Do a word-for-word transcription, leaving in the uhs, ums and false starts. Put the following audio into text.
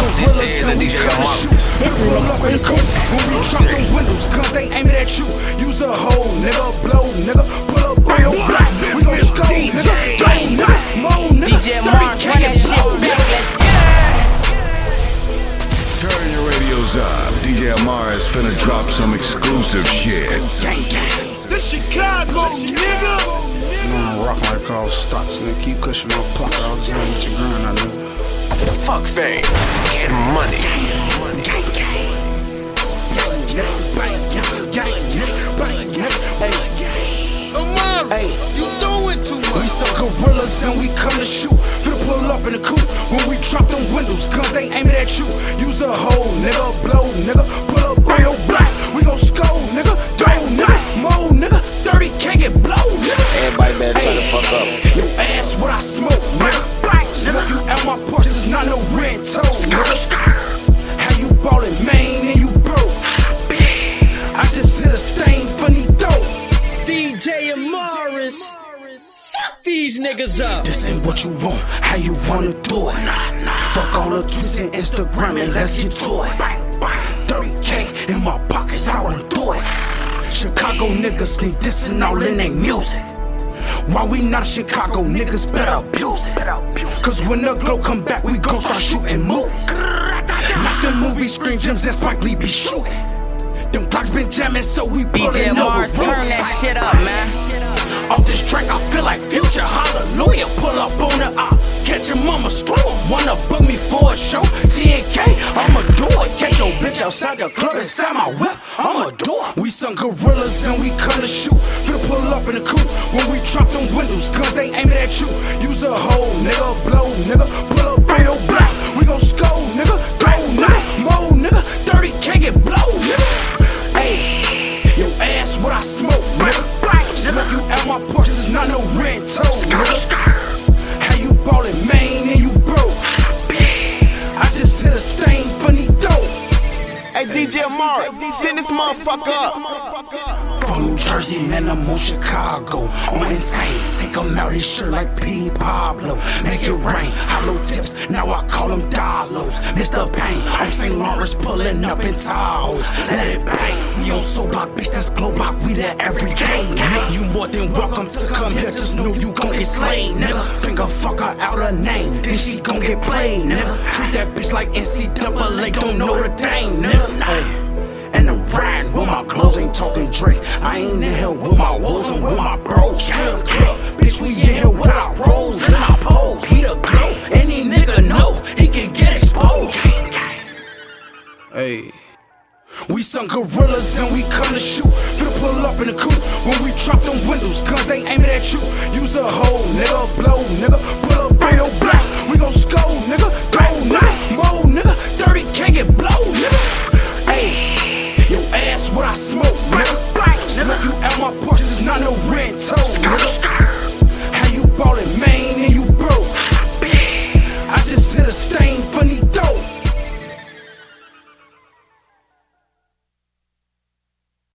This is a D J Marcus. This is an exclusive. When we drop them windows, guns they aiming at you. Use a hoe, nigga, blow, nigga, pull up real black. We gon' score, nigga, don't not moan, nigga. D J Mars, run that shit back, let's get it. Turn your radios up. D J Mars finna drop some exclusive shit. This Chicago, nigga. You know I'm rockin' like all stocks, nigga. Keep cushing my pocket all the time with your grind, I know. Fuck fame, get money. Amari, you doing too much. We some gorillas and we come to shoot. Finna pull up in the coupe. When we drop them windows, guns they aiming at you. Use a hoe, nigga, blow, nigga, pull up real black. We gon' score, nigga, don't not moan, nigga. thirty K get blow, nigga. Everybody better turn the fuck up. Your ass what I smoke, nigga. Smoke you out my porch, this is not no red toe, nigga. How you ballin', man, and you broke. I just hit a stain, funny dope. D J Morris, fuck these niggas up. This ain't what you want, how you wanna do it. Fuck all the tweets and Instagram and let's get to it. thirty K in my pockets, I wanna do it. Chicago niggas need dissing all in their music. Why we not Chicago niggas better abuse it. Cause when the glow come back, we gon' start shooting movies. Not the movie Screen Gems and Spike Lee be shooting. Them blocks been jamming, so we D J Mars, turn that shit up, man. Off this track, I feel like Future, hallelujah. Pull up on the op, catch your mama screw. Wanna book me for a show? ten K, I'ma do it. Catch your bitch outside the club inside my whip, I'ma do it. We some gorillas and we come to shoot. Finna pull up in the coupe. When we drop them windows, guns they aiming at you. Use a hoe, nigga, blow, nigga, pull up real black. We gon' score, nigga, don't not moan, nigga. thirty K get blow, nigga. Hey, your ass what I smoke, nigga. Smoke you out my porch, this is not no red toe, nigga. How you ballin', man, and you broke. I just hit a stain, funny dope. Hey, D J Morris, send this motherfucker up. From New Jersey, man, I'm on Chicago. I'm insane, take them out his shirt like P. Pablo. Make it rain, hollow tips, now I call them Dalos. Mister Pain, I'm Saint Lawrence pulling up in Tahoes. Let it bang, we on Soul Block, bitch, that's Glow Block, we there every day. Nigga, you more than welcome to come here, just know you gon' get slayed, nigga. Finger fuck her out her name, then she gon' get played, nigga. Treat that bitch like N C double A, don't know the dang, nigga. Hey. And I'm riding with my glows, ain't talking Drake. I ain't in here with my wolves, I'm with my bros. Strip club, bitch, we in here with our rolls and our poles. We the glow, any nigga know he can get exposed. Hey. We some gorillas and we come to shoot. Finna pull up in the coupe. When we drop them windows, guns they aiming at you. Use a hoe, nigga, blow, nigga, pull up real black. We gon' score, nigga, don't